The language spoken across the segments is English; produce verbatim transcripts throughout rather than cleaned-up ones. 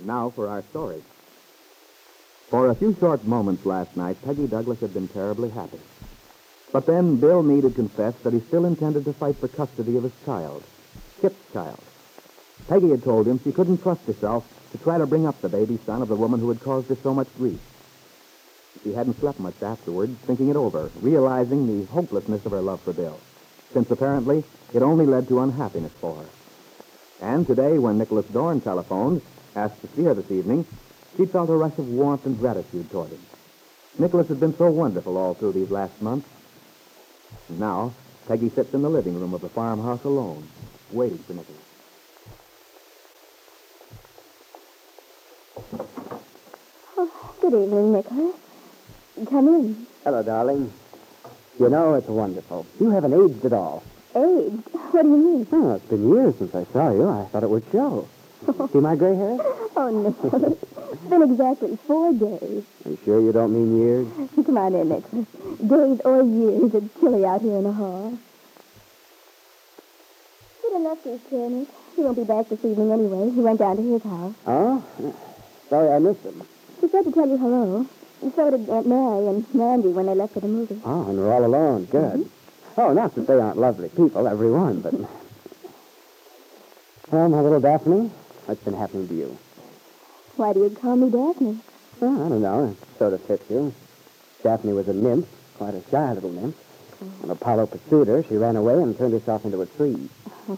Now for our story. For a few short moments last night, Peggy Douglas had been terribly happy. But then Bill Meade had confessed that he still intended to fight for custody of his child, Chip's child. Peggy had told him she couldn't trust herself to try to bring up the baby son of the woman who had caused her so much grief. She hadn't slept much afterwards, thinking it over, realizing the hopelessness of her love for Bill, since apparently it only led to unhappiness for her. And today, when Nicholas Dorn telephoned, asked to see her this evening, she felt a rush of warmth and gratitude toward him. Nicholas had been so wonderful all through these last months. And now, Peggy sits in the living room of the farmhouse alone, waiting for Nicholas. Oh, good evening, Nicholas. Come in. Hello, darling. You know, it's wonderful. You haven't aged at all. Aged? What do you mean? Oh, it's been years since I saw you. I thought it would show. See my gray hair? Oh, Nicholas. It's been exactly four days. Are you sure you don't mean years? Come on in, Nicholas. Days or years. It's chilly out here in the hall. Good enough, he's here, Nick. He won't be back this evening anyway. He went down to his house. Oh? Sorry I missed him. He said to tell you hello. And so did Aunt Mary and Mandy when they left for the movie. Oh, and we're all alone. Good. Mm-hmm. Oh, not that they aren't lovely people, every one, but... Well, my little Daphne, what's been happening to you? Why do you call me Daphne? Well, I don't know. It sort of fits you. Daphne was a nymph, quite a shy little nymph. Oh. When Apollo pursued her, she ran away and turned herself into a tree. Oh.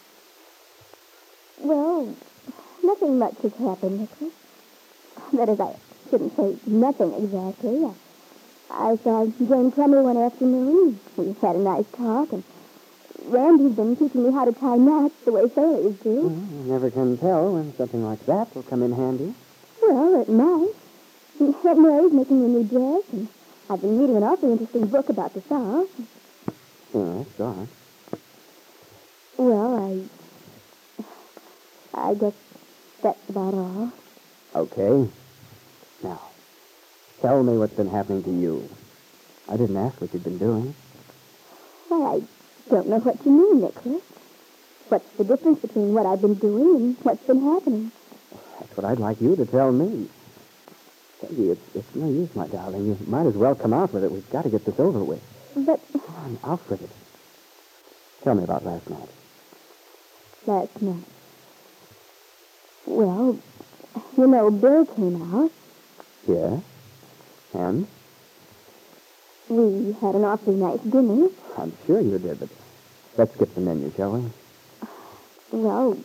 Well, nothing much has happened, Nicholas. That is, I shouldn't say nothing exactly. I, I saw Jane Plummer one afternoon. We had a nice talk, and Randy's been teaching me how to tie knots the way sailors do. Well, you never can tell when something like that will come in handy. Well, it might. Aunt Mary's making a new dress, and I've been reading an awfully interesting book about the South. Yes, go on. Well, I... I guess that's about all. Okay. Now, tell me what's been happening to you. I didn't ask what you've been doing. Why, I don't know what you mean, Nicholas. What's the difference between what I've been doing and what's been happening? That's what I'd like you to tell me. Peggy, it's, it's no use, my darling. You might as well come out with it. We've got to get this over with. But... Come on, out with it. Tell me about last night. Last night? Well, you know, Bill came out. Yeah? And? We had an awfully nice dinner. I'm sure you did, but let's skip the menu, shall we? Well,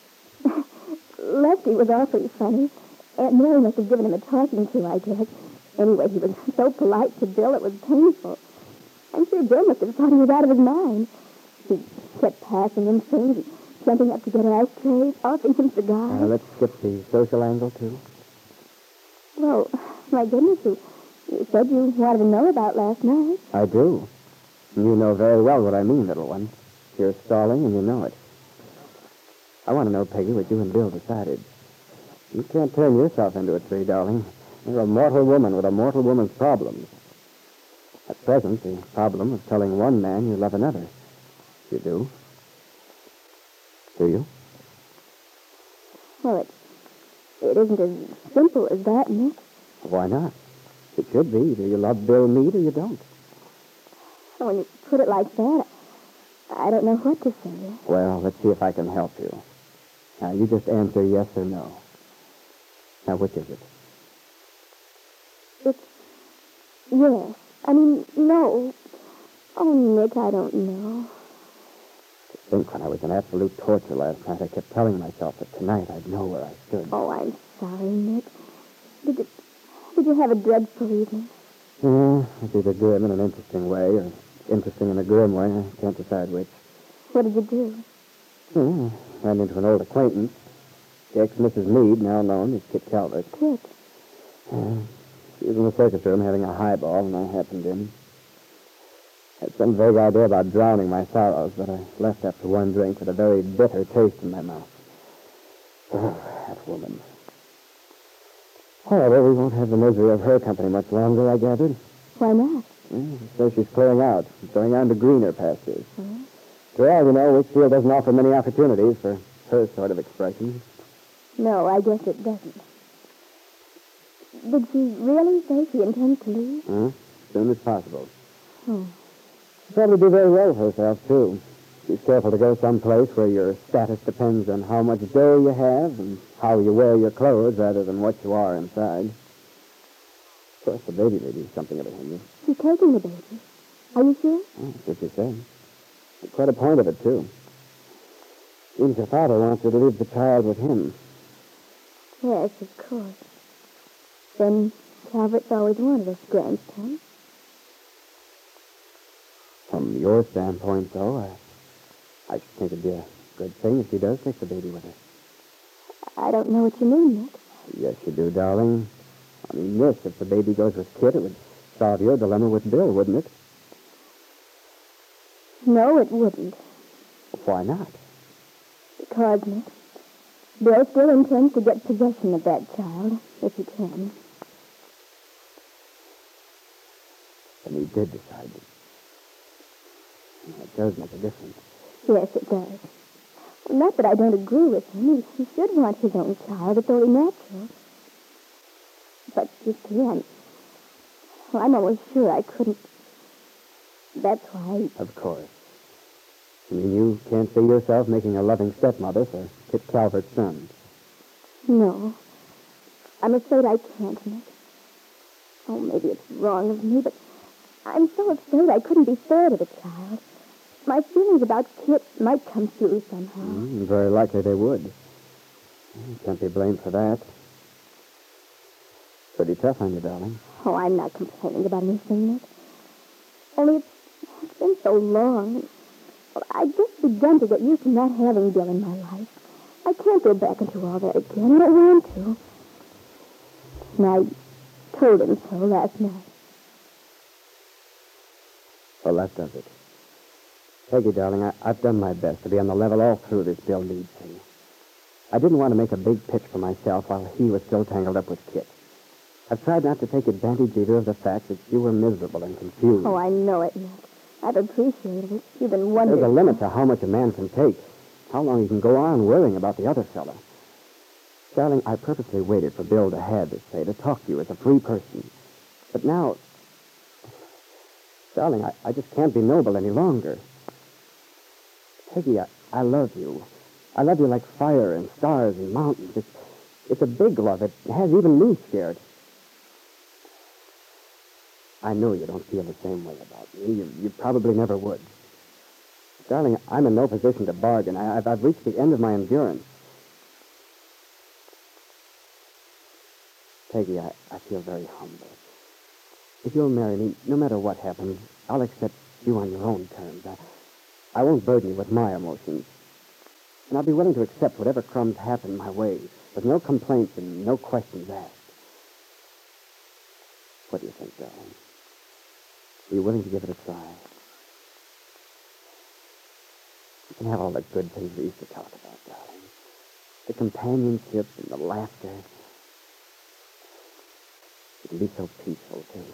Lefty was awfully funny. Aunt Mary must have given him a talking to, I guess. Anyway, he was so polite to Bill, it was painful. I'm sure Bill must have thought he was out of his mind. He kept passing him things, jumping up to get ice trays, offering him cigars. Uh, let's skip the social angle, too. Well, my goodness, you, you said you wanted to know about last night. I do. You know very well what I mean, little one. You're stalling, and you know it. I want to know, Peggy, what you and Bill decided. You can't turn yourself into a tree, darling. You're a mortal woman with a mortal woman's problems. At present, the problem of telling one man you love another. You do? Do you? Well, it, it isn't as simple as that, Nick. Why not? It should be. Either you love Bill Meade or you don't. When you put it like that, I don't know what to say. Well, let's see if I can help you. Now, you just answer yes or no. Now, which is it? It's yes. I mean, no. Oh, Nick, I don't know. To think when I was in absolute torture last night, I kept telling myself that tonight I'd know where I stood. Oh, I'm sorry, Nick. Did you, did you have a dreadful evening? Yeah, it's either good in an interesting way or interesting in a grim way. I can't decide which. What did you do? Hmm, ran into an old acquaintance. The ex-Missus Meade, now known as Kit Calvert. Kit? Yeah. She was in the circus room having a highball, and I happened in. Had some vague idea about drowning my sorrows, but I left after one drink with a very bitter taste in my mouth. Oh, that woman. However, we won't have the misery of her company much longer, I gathered. Why not? Well, so she's clearing out, going on to greener pastures. Hmm? Well, you know, Wichtsfield doesn't offer many opportunities for her sort of expression. No, I guess it doesn't. Did she really say she intends to leave? Huh? As soon as possible. Oh. She'll probably do very well for herself, too. She's careful to go someplace where your status depends on how much dough you have and how you wear your clothes rather than what you are inside. Of course, the baby may be something of a hindrance. She's taking the baby. Are you sure? Oh, that's what you say. That's quite a point of it, too. Seems her father wants her to leave the child with him. Yes, of course. Then Calvert's always wanted a grandson. From your standpoint, though, I, I should think it'd be a good thing if she does take the baby with her. I don't know what you mean, Nick. Yes, you do, darling. I mean, yes, if the baby goes with Kit, it would solve your dilemma with Bill, wouldn't it? No, it wouldn't. Why not? Because, Nick, Bill still intends to get possession of that child, if he can. And he did decide it. It does make a difference. Yes, it does. Not that I don't agree with him. He, he should want his own child. It's only natural. But, you see, I'm... Well, I'm almost sure I couldn't... That's why... Of course. I mean, you can't see yourself making a loving stepmother for Kit Calvert's son. No. I'm afraid I can't, Nick. Oh, maybe it's wrong of me, but I'm so afraid I couldn't be fair to the child. My feelings about Kit might come through somehow. Mm, very likely they would. You can't be blamed for that. Pretty tough on you, darling. Oh, I'm not complaining about anything, Nick. Only it's, it's been so long. Well, I just begun to get used to not having Bill in my life. I can't go back into all that again. I don't want to. And I told him so last night. Well, that does it. Peggy, darling, I, I've done my best to be on the level all through this Bill Meade thing. I didn't want to make a big pitch for myself while he was still tangled up with Kit. I've tried not to take advantage either of the fact that you were miserable and confused. Oh, I know it, Nick. I've appreciated it. You've been wonderful. There's a limit to how much a man can take. How long he can go on worrying about the other fella. Darling, I purposely waited for Bill to have this say, to talk to you as a free person. But now... Darling, I, I just can't be noble any longer. Peggy, I, I love you. I love you like fire and stars and mountains. It's, it's a big love. It has even me scared. I know you don't feel the same way about me. You, you probably never would. Darling, I'm in no position to bargain. I, I've, I've reached the end of my endurance. Peggy, I, I feel very humble. If you'll marry me, no matter what happens, I'll accept you on your own terms. I, I won't burden you with my emotions. And I'll be willing to accept whatever crumbs happen my way, with no complaints and no questions asked. What do you think, darling? Are you willing to give it a try? You can have all the good things we used to talk about, darling. The companionship and the laughter. It can be so peaceful, too.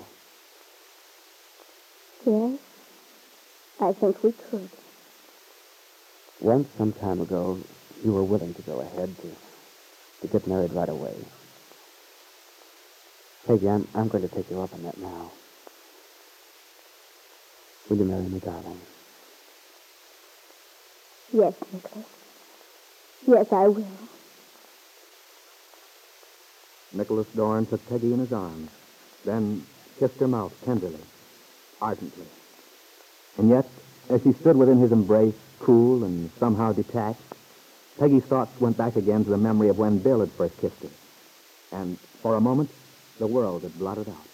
Yes, I think we could. Once, some time ago, you were willing to go ahead to, to get married right away. Peggy, I'm, I'm going to take you up on that now. Will you marry me, darling? Yes, Nicholas. Yes, I will. Nicholas Dorn took Peggy in his arms, then kissed her mouth tenderly, ardently. And yet, as he stood within his embrace, cool and somehow detached, Peggy's thoughts went back again to the memory of when Bill had first kissed her. And for a moment, the world had blotted out.